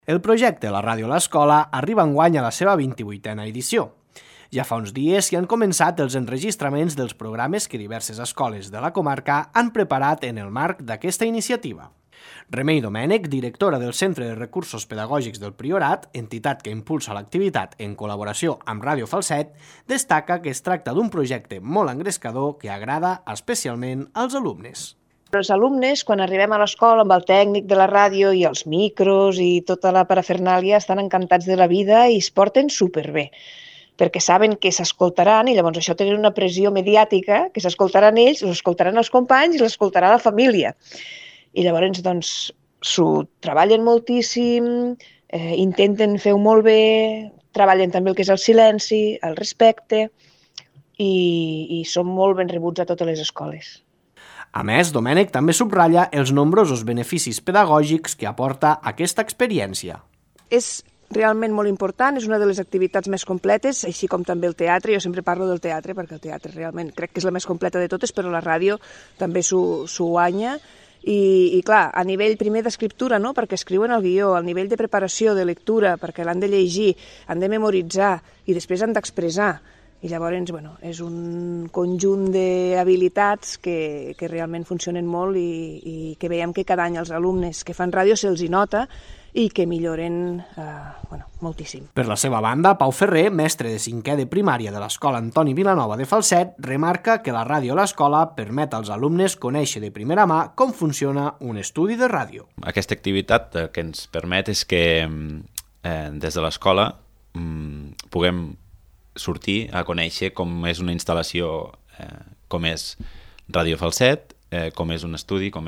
El projecte La Ràdio a l'Escola arriba enguany a la seva 28a edició. Ja fa uns dies s'hi han començat els enregistraments dels programes que diverses escoles de la comarca han preparat en el marc d'aquesta iniciativa. Remei Domènech, directora del Centre de Recursos Pedagògics del Priorat, entitat que impulsa l'activitat en col·laboració amb Ràdio Falset, destaca que es tracta d'un projecte molt engrescador que agrada especialment als alumnes. Els alumnes, quan arribem a l'escola amb el tècnic de la ràdio i els micros i tota la parafernàlia, estan encantats de la vida i es porten superbé, perquè saben que s'escoltaran i llavors això té una pressió mediàtica, que s'escoltaran ells, l'escoltaran els companys i l'escoltarà la família. I llavors, doncs, s'ho treballen moltíssim, intenten fer-ho molt bé, treballen també el que és el silenci, el respecte i són molt ben rebuts a totes les escoles. A més, Domènech també subratlla els nombrosos beneficis pedagògics que aporta aquesta experiència. És realment molt important, és una de les activitats més completes, així com també el teatre. Jo sempre parlo del teatre perquè el teatre realment crec que és la més completa de totes, però la ràdio també s'ho guanya. I clar, a nivell primer d'escriptura, no? Perquè escriuen el guió, al nivell de preparació, de lectura, perquè l'han de llegir, han de memoritzar i després han d'expressar. I llavors, és un conjunt d'habilitats que realment funcionen molt i que veiem que cada any els alumnes que fan ràdio se'ls hi nota i que milloren moltíssim. Per la seva banda, Pau Ferrer, mestre de 5è de primària de l'Escola Antoni Vilanova de Falset, remarca que la ràdio a l'escola permet als alumnes conèixer de primera mà com funciona un estudi de ràdio. Aquesta activitat el que ens permet és que des de l'escola puguem sortir a conèixer com és una instal·lació, com és Ràdio Falset, com és un estudi, com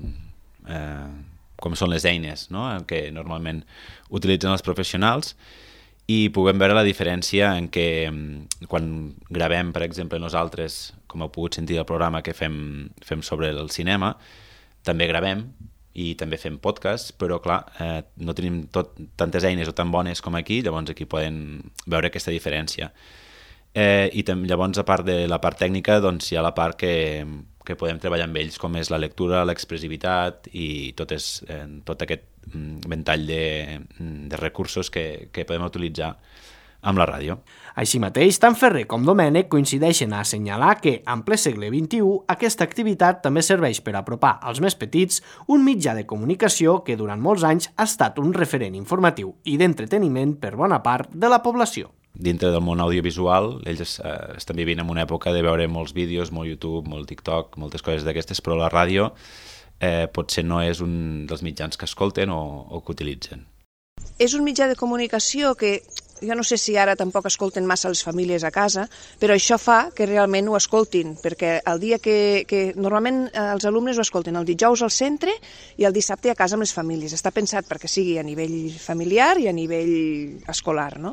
són les eines, no? Que normalment utilitzen els professionals, i puguem veure la diferència en què quan gravem, per exemple, nosaltres, com heu pogut sentir el programa que fem sobre el cinema, també gravem i també fem podcast, però clar, no tenim tantes eines o tan bones com aquí, llavors aquí poden veure aquesta diferència. I llavors, a part de la part tècnica, doncs hi ha la part que podem treballar amb ells, com és la lectura, l'expressivitat i tot aquest ventall de recursos que podem utilitzar amb la ràdio. Així mateix, tant Ferrer com Domènech coincideixen a assenyalar que, en ple segle XXI, aquesta activitat també serveix per apropar als més petits un mitjà de comunicació que durant molts anys ha estat un referent informatiu i d'entreteniment per bona part de la població. Dintre del món audiovisual, ells estan vivint en una època de veure molts vídeos, molt YouTube, molt TikTok, moltes coses d'aquestes, però la ràdio potser no és un dels mitjans que escolten o que utilitzen. És un mitjà de comunicació que jo no sé si ara tampoc escolten massa les famílies a casa, però això fa que realment ho escoltin, perquè el dia que normalment els alumnes ho escolten el dijous al centre i el dissabte a casa amb les famílies. Està pensat perquè sigui a nivell familiar i a nivell escolar, no?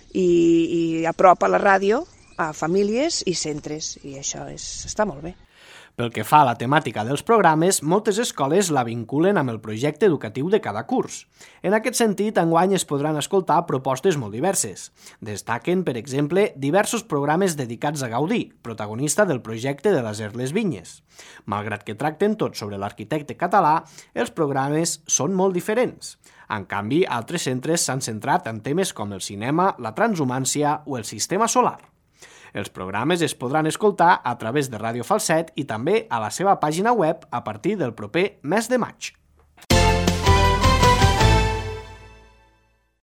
I apropa la ràdio a famílies i centres, i això està molt bé. Pel que fa a la temàtica dels programes, moltes escoles la vinculen amb el projecte educatiu de cada curs. En aquest sentit, enguany es podran escoltar propostes molt diverses. Destaquen, per exemple, diversos programes dedicats a Gaudí, protagonista del projecte de les Erles Vinyes. Malgrat que tracten tot sobre l'arquitecte català, els programes són molt diferents. En canvi, altres centres s'han centrat en temes com el cinema, la transhumància o el sistema solar. Els programes es podran escoltar a través de Ràdio Falset i també a la seva pàgina web a partir del proper mes de maig.